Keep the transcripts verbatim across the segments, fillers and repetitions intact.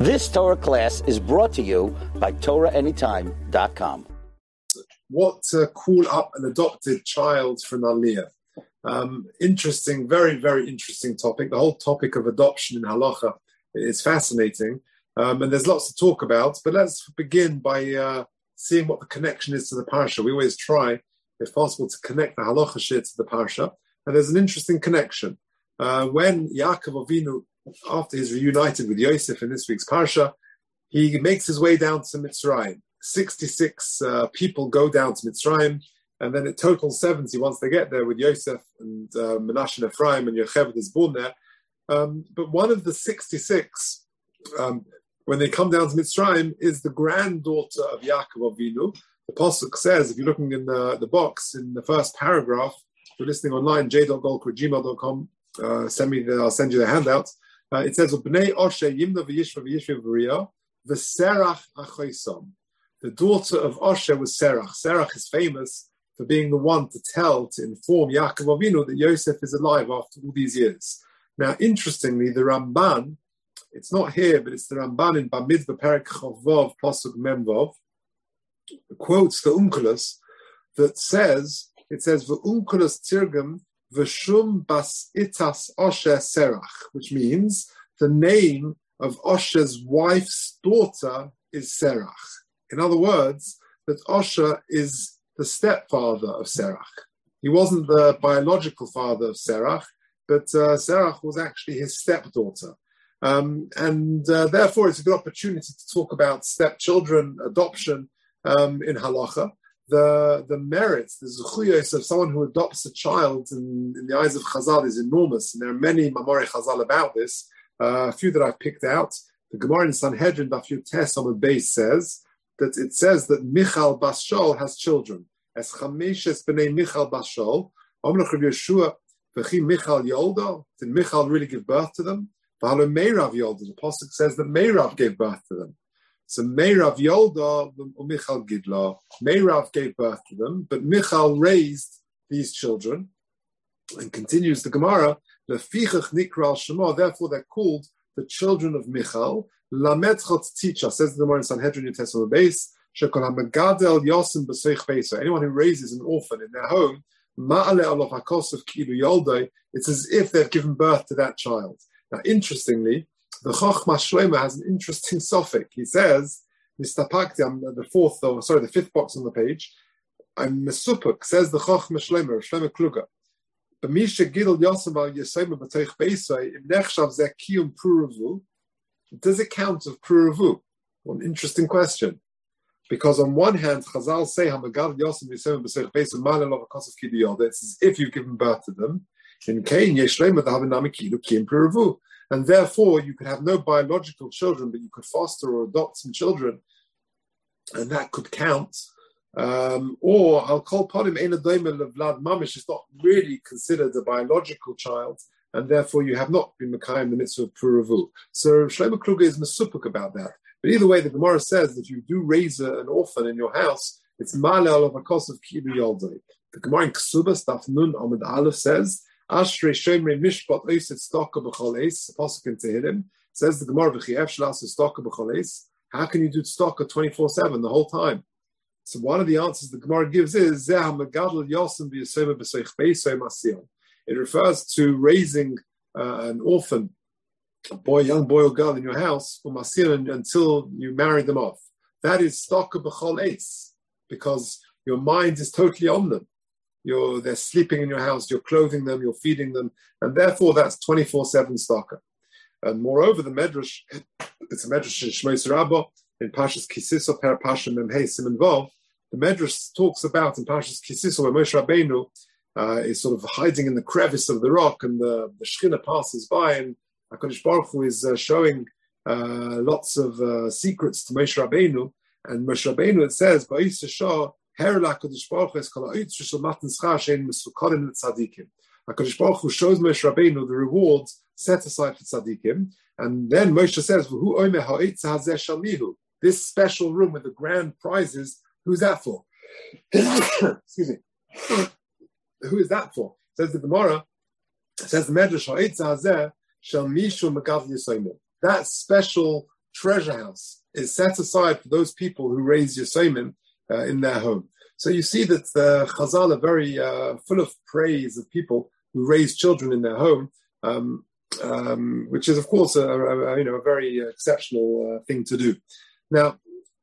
This Torah class is brought to you by Torah Anytime dot com. What to call up an adopted child for an aliyah? Um, interesting, very, very interesting topic. The whole topic of adoption in halacha is fascinating, um, and there's lots to talk about. But let's begin by uh, seeing what the connection is to the parsha. We always try, if possible, to connect the halacha shir to the parsha, and there's an interesting connection. Uh, when Yaakov Avinu, after he's reunited with Yosef in this week's parsha, he makes his way down to Mitzrayim. sixty-six uh, people go down to Mitzrayim, and then it totals seventy once they get there with Yosef and uh, Menashe and Ephraim, and Yocheved is born there. Um, but one of the sixty-six, um, when they come down to Mitzrayim, is the granddaughter of Yaakov Avinu. The Pasuk says, if you're looking in the, the box, in the first paragraph, if you're listening online, j dot golkar at gmail dot com, uh, send me the, I'll send you the handout. Uh, it says, B'nei Oshe Yimna v'yishva v'yishva v'riyah v'serach achoisam. The daughter of Osher was Serach. Serach is famous for being the one to tell, to inform Yaakov Avinu that Yosef is alive after all these years. Now, interestingly, the Ramban, it's not here, but it's the Ramban in Bamidbar Perek Chavvav Pasuk Memvav, quotes the Onkelos that says, it says, V'Onkelos Tirgum V'Shum Bas Itas Osher Serach, which means the name of Osher's wife's daughter is Serach. In other words, that Osher is the stepfather of Serach. He wasn't the biological father of Serach, but uh, Serach was actually his stepdaughter. Um, and uh, therefore, it's a good opportunity to talk about stepchildren, adoption um, in halacha. The, the merits, the zechuyos of someone who adopts a child in, in the eyes of Chazal is enormous. And there are many Mamorei Chazal about this. Uh, a few that I've picked out. The Gemara in Sanhedrin, Daf Yutes on the base says, that it says that Michal Bas Shaul has children. As Chameshes b'nei Michal Bas Shaul, Omnach Rav Yeshua v'chi Michal Yolda. Did Michal really give birth to them? V'halo Meirav Yolda. The Pasuk says that Meirav gave birth to them. So Meirav Yolda Michal Gidla. Meirav gave birth to them, but Michal raised these children. And continues the Gemara, Lefichach Nikra Shema. Therefore, they're called the children of Michal. Lametchot teacher, says the Gemara in Sanhedrin New Testament base, Shekol HaMegadel Yosim B'Seich Beisa. Anyone who raises an orphan in their home, Ma'ale Alof HaKosov Kilu Yoldei, it's as if they've given birth to that child. Now, interestingly, the Chochma Shlomo has an interesting suffix. He says, Mistapakti, I'm the fourth, or sorry, the fifth box on the page, I'm Mesupuk, says the Chochma Shlomo, Shlomo Kluger. B'misha Gidel Yosim Al Yesoma B'Seich Beisa, Im Nechshav Zeh Kiyum Puravu. Does it count of Puravu? Well, an interesting question. Because on one hand, Chazal say, it's as if you've given birth to them. And therefore, you could have no biological children, but you could foster or adopt some children, and that could count. Um, or I'll call Polim Vlad Mamish is not really considered a biological child, and therefore you have not been Mekayim the mitzvah of Puravu. So Shlomo Kluger is mesupuk about that. But either way, the Gemara says that if you do raise a, an orphan in your house, it's Ma'ale of Akos of Kilu Yoldei. The Gemara in Ksubas, Daf Nun Amud Aleph says, Ashrei Shomrei Mishpat Oiset Stokka B'chol Eis, Pasuk in Tehillim, says the Gemara V'chiev Shlas Stokka B'chol Eis. How can you do Stokka twenty-four seven the whole time? So one of the answers the Gemara gives is, Zeh HaMegadol Yosim B'Yesoma B'Seich Beiso Masiyam. It refers to raising uh, an orphan, a boy, young boy or girl in your house for masir until you marry them off. That is stokka b'chol eis, because your mind is totally on them. You're, they're sleeping in your house, you're clothing them, you're feeding them, and therefore that's twenty-four seven stokka. And moreover, the Medrash, it's a Medrash in Shmos Rabbah, in Pashas Kisiso, Per Pasha Memhei Siman Vav, the Medrash talks about in Pashas Kisiso, where Moshe Rabbeinu Uh, is sort of hiding in the crevice of the rock, and the, the Shekhinah passes by, and HaKadosh Baruch Hu is uh, showing uh, lots of uh, secrets to Moshe Rabbeinu, and Moshe Rabbeinu, it says, Ba'is Shah, Her HaKadosh Baruch Hu es kol ha'itz shel matan schar she'en mesukarim l'tzadikim. HaKadosh Baruch Hu shows Moshe Rabbeinu the rewards set aside for tzadikim, and then Moshe says, V'hu omer ha'itz hazeh shalmihu. This special room with the grand prizes, who's that for? Excuse me. Who is that for? Says the Gemara, says the Medrash, that special treasure house is set aside for those people who raise Yosemim uh, in their home. So you see that the Chazal are very uh, full of praise of people who raise children in their home, um, um, which is, of course, a, a, you know, a very exceptional uh, thing to do. Now,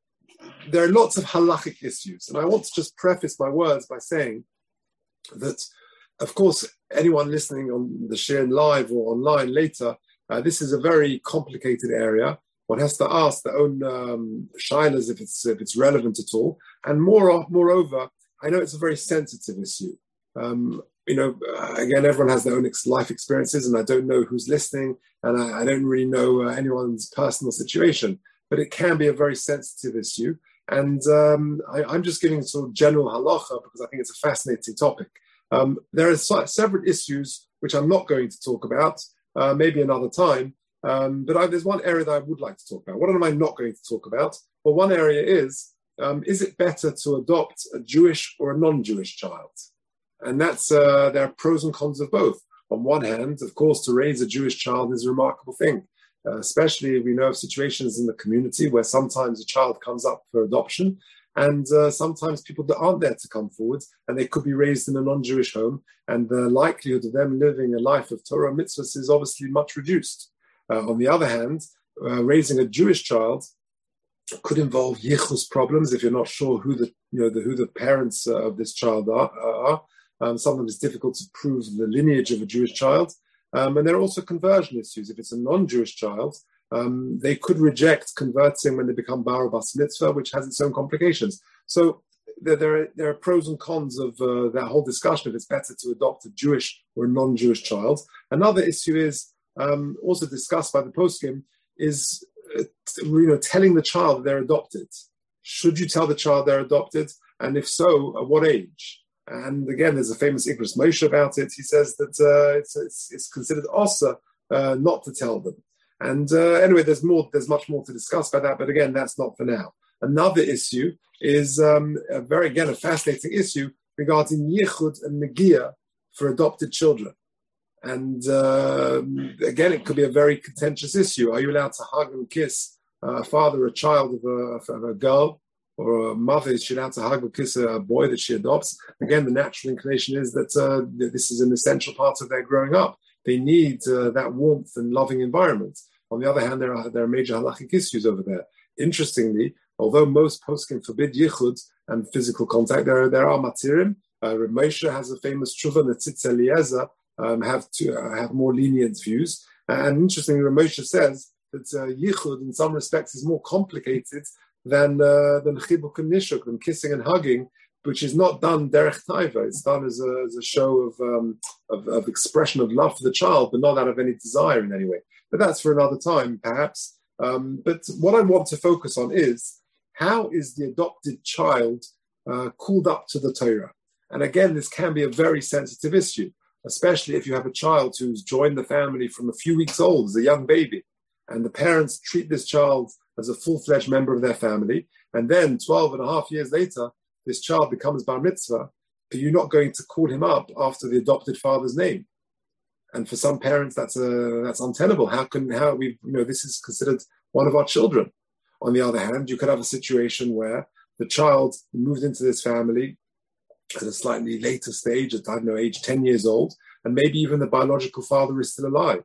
there are lots of halachic issues, and I want to just preface my words by saying that, of course, anyone listening on the Shirin live or online later, uh, this is a very complicated area. One has to ask their own um, shilas if it's if it's relevant at all. And more, moreover, I know it's a very sensitive issue. Um, you know, again, everyone has their own ex- life experiences, and I don't know who's listening, and I, I don't really know uh, anyone's personal situation. But it can be a very sensitive issue. And um, I, I'm just giving sort of general halacha because I think it's a fascinating topic. Um, there are so, several issues which I'm not going to talk about, uh, maybe another time. Um, but I, there's one area that I would like to talk about. What am I not going to talk about? Well, one area is, um, is it better to adopt a Jewish or a non-Jewish child? And that's uh, there are pros and cons of both. On one hand, of course, to raise a Jewish child is a remarkable thing. Uh, especially if we know of situations in the community where sometimes a child comes up for adoption and uh, sometimes people that aren't there to come forward and they could be raised in a non-Jewish home, and the likelihood of them living a life of Torah mitzvahs is obviously much reduced. Uh, on the other hand, uh, raising a Jewish child could involve yichus problems if you're not sure who the you know the, who the parents uh, of this child are. are. Um, sometimes it's difficult to prove the lineage of a Jewish child. Um, and there are also conversion issues. If it's a non-Jewish child, um, they could reject converting when they become bar bas mitzvah, which has its own complications. So there, there, are, there are pros and cons of uh, that whole discussion if it's better to adopt a Jewish or a non-Jewish child. Another issue is um, also discussed by the poskim is uh, you know telling the child they're adopted. Should you tell the child they're adopted? And if so, at what age? And again, there's a famous Igros Moshe about it. He says that uh, it's, it's, it's considered osa uh, not to tell them. And uh, anyway, there's more. There's much more to discuss by that. But again, that's not for now. Another issue is um, a very, again, a fascinating issue regarding yichud and negia for adopted children. And uh, again, it could be a very contentious issue. Are you allowed to hug and kiss a father, a child of a, of a girl? Or a mother is she allowed to hug or kiss a boy that she adopts? Again, the natural inclination is that uh, this is an essential part of their growing up. They need uh, that warmth and loving environment. On the other hand, there are there are major halachic issues over there. Interestingly, although most poskim forbid yichud and physical contact, there, there are matirim. Uh, Reb Moshe has a famous tshuva, and the Tzitz Eliezer um, have to uh, have more lenient views. And interestingly, Reb Moshe says that uh, yichud, in some respects, is more complicated than uh, than chibuk and nishuk, than kissing and hugging, which is not done derech taiva. It's done as a, as a show of, um, of of expression of love for the child, but not out of any desire in any way. But that's for another time, perhaps. Um, but what I want to focus on is how is the adopted child uh, called up to the Torah? And again, this can be a very sensitive issue, especially if you have a child who's joined the family from a few weeks old as a young baby, and the parents treat this child as a full-fledged member of their family, and then twelve and a half years later, this child becomes bar mitzvah, but you're not going to call him up after the adopted father's name. And for some parents, that's a, that's untenable. How can, how we, you know, this is considered one of our children. On the other hand, you could have a situation where the child moved into this family at a slightly later stage, at, I don't know, age ten years old, and maybe even the biological father is still alive.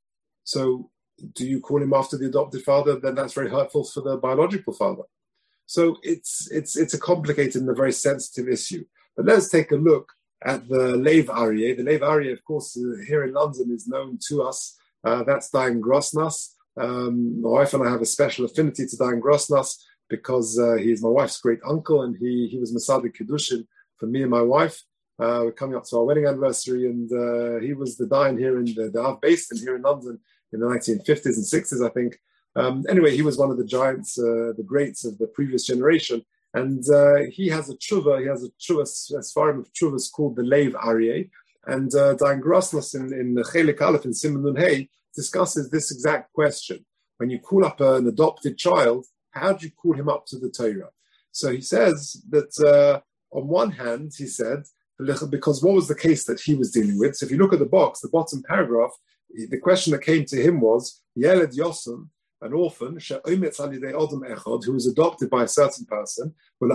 So do you call him after the adopted father? Then that's very hurtful for the biological father. So it's it's it's a complicated and a very sensitive issue. But let's take a look at the Lev Aryeh. The Lev Aryeh, of course, uh, here in London is known to us. Uh, that's Dayan Grosnas. Um, my wife and I have a special affinity to Dayan Grosnas because uh, he's my wife's great uncle, and he he was Masada Kiddushin for me and my wife. Uh, we're coming up to our wedding anniversary, and uh, he was the Dayan here in the, the Av Basin here in London in the nineteen fifties and sixties, I think. Um, anyway, he was one of the giants, uh, the greats of the previous generation. And uh, he has a tshuva, he has a tshuva, as far as tshuva is called the Lev Aryeh. And uh, Dayan Grosnas in, in Chelik Aleph in Siman Nun Hey discusses this exact question. When you call up an adopted child, how do you call him up to the Torah? So he says that uh, on one hand, he said, because what was the case that he was dealing with? So if you look at the box, the bottom paragraph, the question that came to him was, Yeled Yosem, an orphan, who was adopted by a certain person, when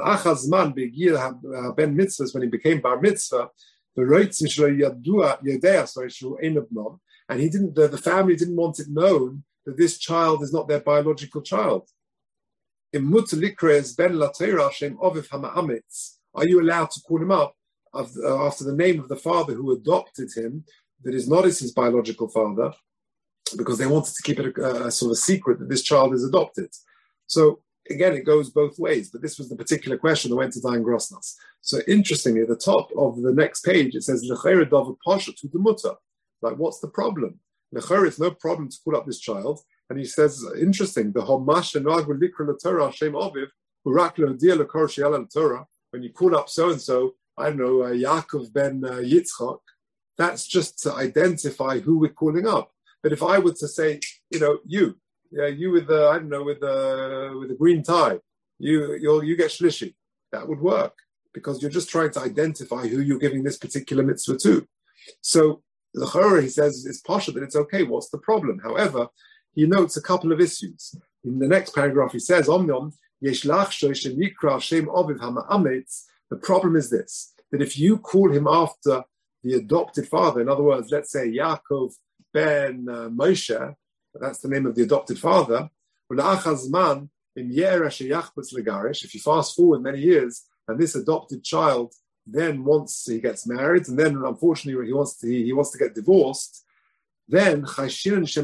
he became bar mitzvah, and he didn't, the, the family didn't want it known that this child is not their biological child. Are you allowed to call him up after the name of the father who adopted him, that is not his biological father, because they wanted to keep it a, a sort of secret that this child is adopted? So again, it goes both ways, but this was the particular question that went to Dayan Grosnas. So interestingly, at the top of the next page, it says, like, what's the problem? It's no problem to call up this child. And he says, interesting, the when you call up so-and-so, I don't know, uh, Yaakov ben uh, Yitzchak, that's just to identify who we're calling up. But if I were to say, you know, you, yeah, you with the, I don't know, with the with the green tie, you you you get shlishi, that would work, because you're just trying to identify who you're giving this particular mitzvah to. So the Chorah, he says, it's partial that it's okay. What's the problem? However, he notes a couple of issues. In the next paragraph, he says, Omnyom, yesh lachshoy shenikra shem oviv hama'ametz. The problem is this, that if you call him after the adopted father, in other words, let's say Yaakov ben uh, Moshe, that's the name of the adopted father, if you fast forward many years, and this adopted child then wants, he gets married, and then unfortunately he wants to, he, he wants to get divorced, then how is he going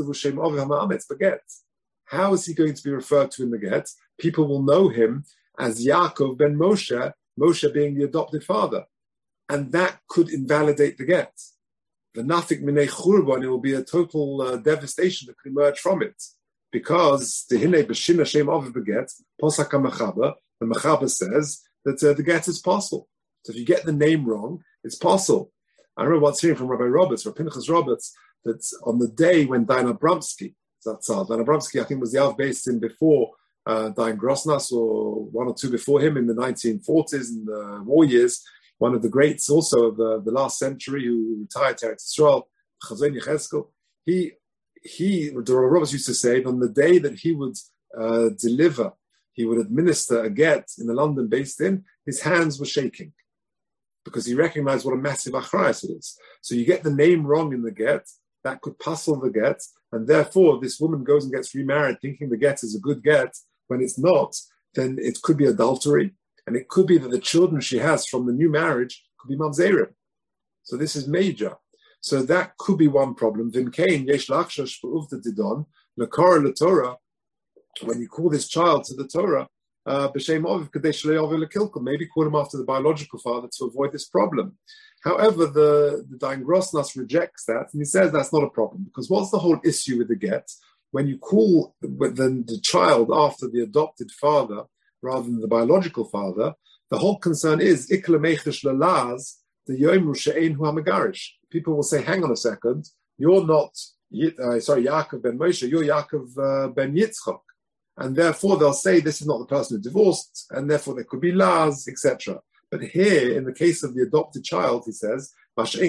to be referred to in the get? People will know him as Yaakov ben Moshe, Moshe being the adopted father. And that could invalidate the get. The nafik minei churban, it will be a total uh, devastation that could emerge from it. Because the hine b'shin Hashem of the get, posak ha-machaba, the machaba says that uh, the get is possible. So if you get the name wrong, it's possible. I remember once hearing from Rabbi Roberts, or Pinchas Roberts, that on the day when Dayan Abramsky, Dayan Abramsky, I think was the Av based in before uh, Dayan Grosnas, or one or two before him in the nineteen forties, in the war years, one of the greats also of the, the last century who retired to Eretz Yisrael, Chazon Yechezkel, he, he, Rabbi Roberts used to say that on the day that he would uh, deliver, he would administer a get in the London based in, his hands were shaking, because he recognized what a massive achrayus it is. So you get the name wrong in the get, that could puzzle the get, and therefore this woman goes and gets remarried thinking the get is a good get. When it's not, then it could be adultery, and it could be that the children she has from the new marriage could be mamzerim. So this is major. So that could be one problem. V'imkein yesh lachshash b'uvda didon l'kara l'Torah. When you call this child to the Torah, uh, b'shem oviv kadesh le'oviv lekilkum, maybe call him after the biological father to avoid this problem. However, the, the Dayan Grosnas rejects that, and he says that's not a problem, because what's the whole issue with the get? When you call the, the, the child after the adopted father rather than the biological father, the whole concern is ikla mechish lalaz the yomru she'ein hu hamegarish. People will say, hang on a second, you're not, uh, sorry, Yaakov ben Moshe, you're Yaakov uh, ben Yitzchak. And therefore they'll say this is not the person who divorced, and therefore there could be laz, et cetera. But here, in the case of the adopted child, he says, in his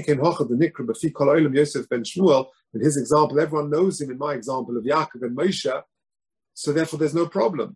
example, everyone knows him in my example of Yaakov and Moshe, so therefore there's no problem.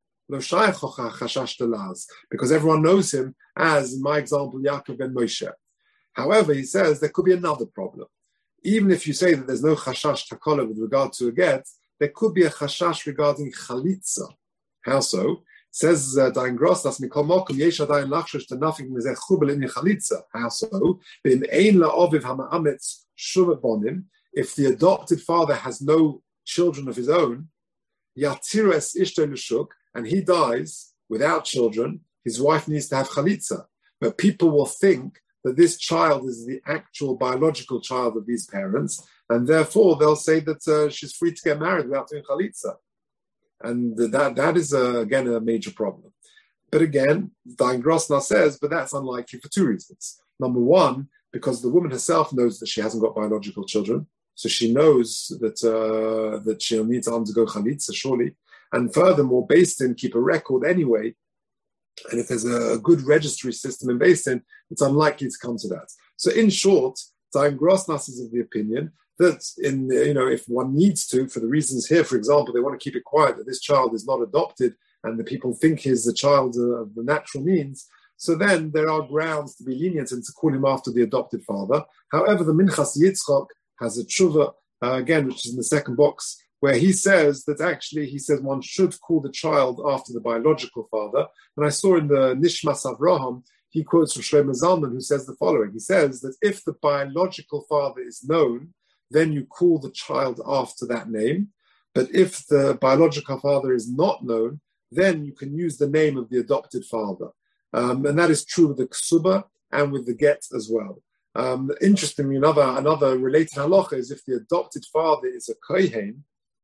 Because everyone knows him as, in my example, Yaakov and Moshe. However, he says there could be another problem. Even if you say that there's no chashash takala with regard to a get, there could be a chashash regarding chalitza. How so? Says uh, Dayan Grosnas, mikol mokum yesh adayin lachshash to nothing mizeh chubel in chalitza. How so? B'im ein la'oviv hama'ametz shuva bonim. If the adopted father has no children of his own, yatiru es ishto l'shuk, and he dies without children, his wife needs to have chalitza. But people will think that this child is the actual biological child of these parents, and therefore they'll say that uh, she's free to get married without doing chalitza. And that, that is, uh, again, a major problem. But again, Dayan Grosnas says, but that's unlikely for two reasons. Number one, because the woman herself knows that she hasn't got biological children, so she knows that uh, that she'll need to undergo chalitza, surely. And furthermore, Beis Din keep a record anyway, and if there's a, a good registry system in Beis Din, it's unlikely to come to that. So in short, Dayan Grosnas is of the opinion that in, you know, if one needs to, for the reasons here, for example, they want to keep it quiet that this child is not adopted and the people think he's the child of the natural means, so then there are grounds to be lenient and to call him after the adopted father. However, the Minchas Yitzchak has a tshuva, uh, again, which is in the second box, where he says that actually, he says one should call the child after the biological father. And I saw in the Nishmas Avraham, he quotes from Shlomo Zalman, who says the following. He says that if the biological father is known, then you call the child after that name. But if the biological father is not known, then you can use the name of the adopted father. Um, and that is true with the ksuba and with the get as well. Um, interestingly, another, another related halacha is if the adopted father is a kohen,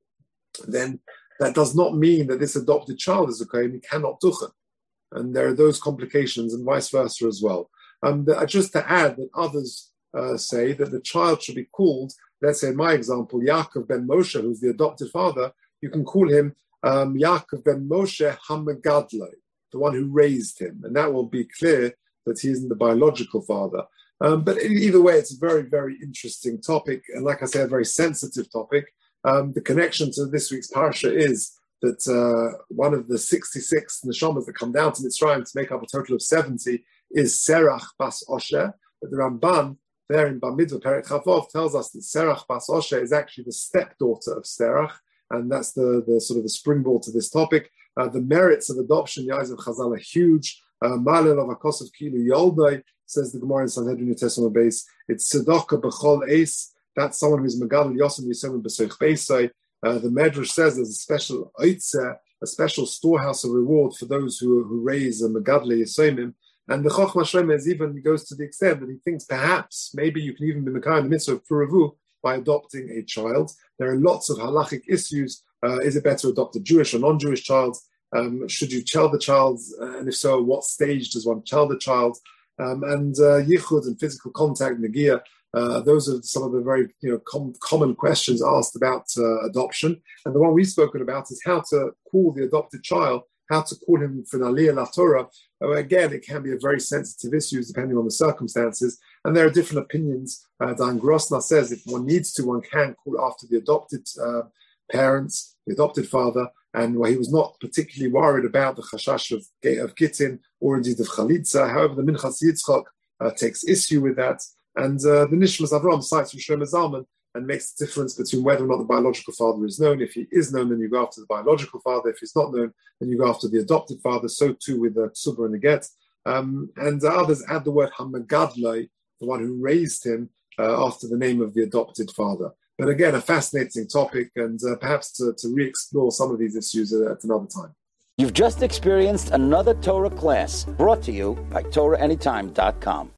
then that does not mean that this adopted child is a kohen. He cannot duchen. And there are those complications and vice versa as well. Um, the, just to add that others uh, say that the child should be called, let's say in my example, Yaakov ben Moshe, who's the adopted father, you can call him um, Yaakov ben Moshe HaMegadlei, the one who raised him. And that will be clear that he isn't the biological father. Um, but either way, it's a very, very interesting topic. And like I said, a very sensitive topic. Um, the connection to this week's parsha is that uh, one of the sixty-six neshamas that come down to Mitzrayim to make up a total of seventy is Serach bas Osher. But the Ramban there in Bamidbar Perek Chavov tells us that Serach bas Osher is actually the stepdaughter of Serach, and that's the, the sort of the springboard to this topic. Uh, the merits of adoption, the eyes of Chazal, are huge. Malel of Akosov Kilu Yoldai, says the Gemara in Sanhedrin New Testament base. It's Tzedakah b'chol eis. That's someone who's Megadol Yosem Yisem b'Seich Beisai. Uh, the Medrash says there's a special oitzeh, a special storehouse of reward for those who who raise a Megadle Yisomim. And the Chochmah Shlema is even goes to the extent that he thinks perhaps maybe you can even be Mekayim in the mitzvah of Puravu by adopting a child. There are lots of halachic issues. Uh, is it better to adopt a Jewish or non-Jewish child? Um, should you tell the child? Uh, and if so, what stage does one tell the child? Um, and uh, yichud and physical contact, negia. Uh, those are some of the very you know com- common questions asked about uh, adoption. And the one we've spoken about is how to call the adopted child, how to call him for Aliyah La Torah. Uh, again, it can be a very sensitive issue depending on the circumstances. And there are different opinions. Uh, Dan Grosner says if one needs to, one can call after the adopted uh, parents, the adopted father, and well, he was not particularly worried about the chashash of, of Gittin or indeed of Chalitza. However, the Minchas Yitzchak uh, takes issue with that. And uh, the Nishmas Avram cites from Shlomo Zalman and makes the difference between whether or not the biological father is known. If he is known, then you go after the biological father. If he's not known, then you go after the adopted father. So too with the Ksuba and the Get. Um, and uh, others add the word HaMegadlei, the one who raised him, uh, after the name of the adopted father. But again, a fascinating topic, and uh, perhaps to, to re-explore some of these issues at, at another time. You've just experienced another Torah class brought to you by Torah Anytime dot com.